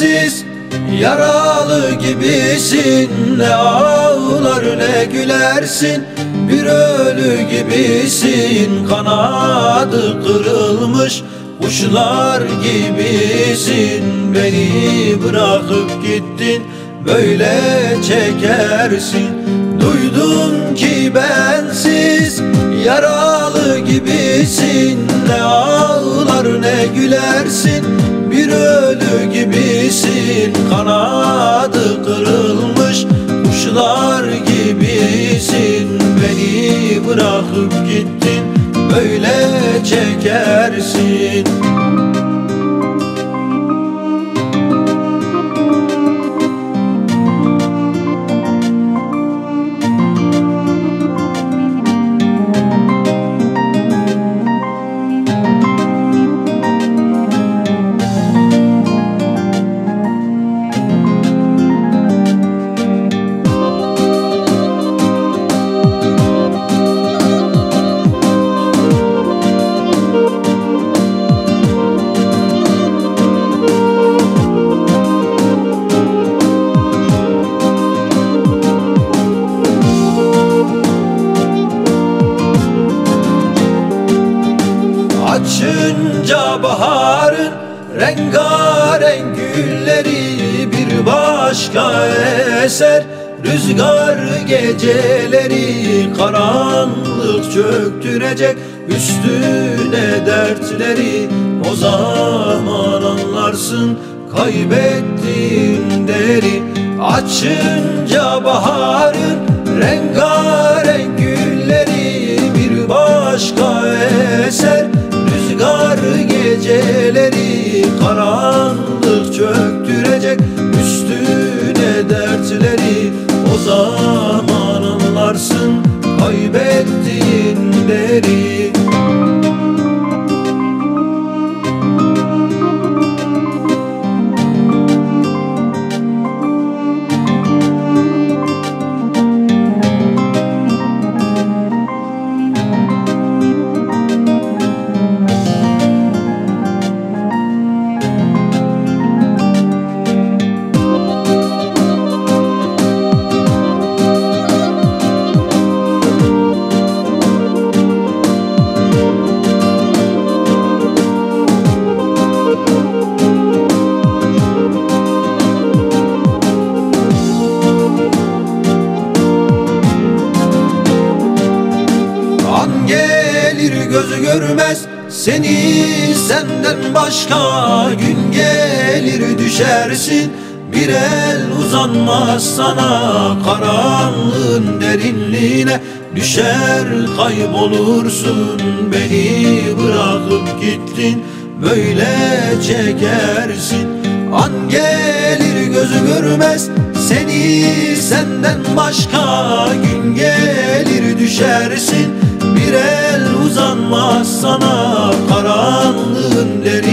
bensiz yaralı gibisin. Ne ağlar ne gülersin, bir ölü gibisin. Kanadı kırılmış kuşlar gibisin. Beni bırakıp gittin, böyle çekersin. Duydum ki bensiz yaralı gibisin. Ne ağlar ne gülersin, bir ölü gibisin. Kanadı kırılmış kuşlar gibisin. Beni bırakıp gittin, böyle çekersin. Açınca baharın rengarenk gülleri bir başka eser. Rüzgar geceleri karanlık çöktürecek üstüne dertleri. O zaman anlarsın kaybettiğin değeri. Açınca baharın rengarenk gülleri bir başka eser. Rüzgar geceleri karanlık çöktürecek üstüne dertleri. O zaman anlarsın kaybettiğin değeri. Gözü görmez seni senden başka, gün gelir düşersin, bir el uzanmaz sana. Karanlığın derinliğine düşer kaybolursun. Beni bırakıp gittin, böyle çekersin. An gelir gözü görmez seni senden başka, gün gelir düşersin, bir el uzanmaz sana. Karanlığın derin